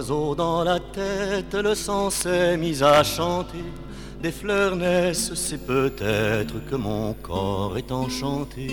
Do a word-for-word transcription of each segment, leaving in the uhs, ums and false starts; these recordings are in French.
oiseau dans la tête, le sang s'est mis à chanter. Des fleurs naissent, c'est peut-être que mon corps est enchanté.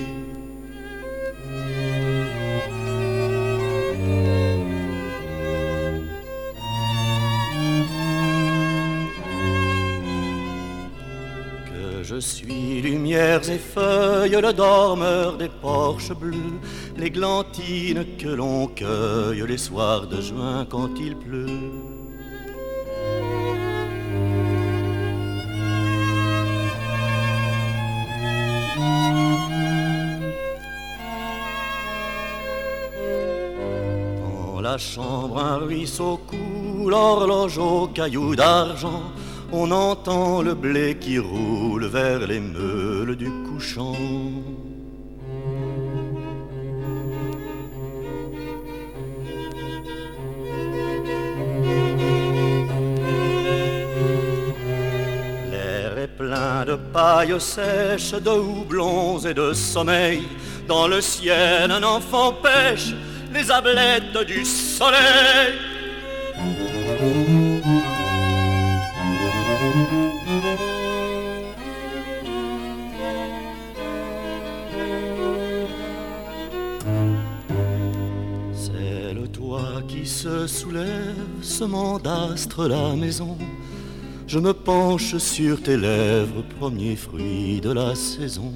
Je suis lumières et feuilles, le dormeur des porches bleus, l'églantine que l'on cueille les soirs de juin quand il pleut. Dans la chambre un ruisseau coule, l'horloge aux cailloux d'argent. On entend le blé qui roule vers les meules du couchant. L'air est plein de paille sèche, de houblons et de sommeil. Dans le ciel un enfant pêche les ablettes du soleil. C'est le toit qui se soulève, semant d'astres la maison. Je me penche sur tes lèvres, premier fruit de la saison.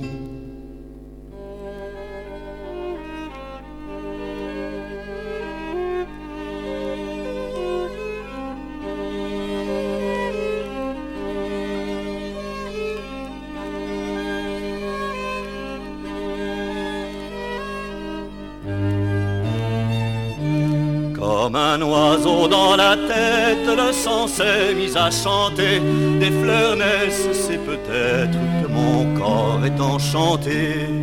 Comme un oiseau dans la tête, le sang s'est mis à chanter. Des fleurs naissent, c'est peut-être que mon corps est enchanté.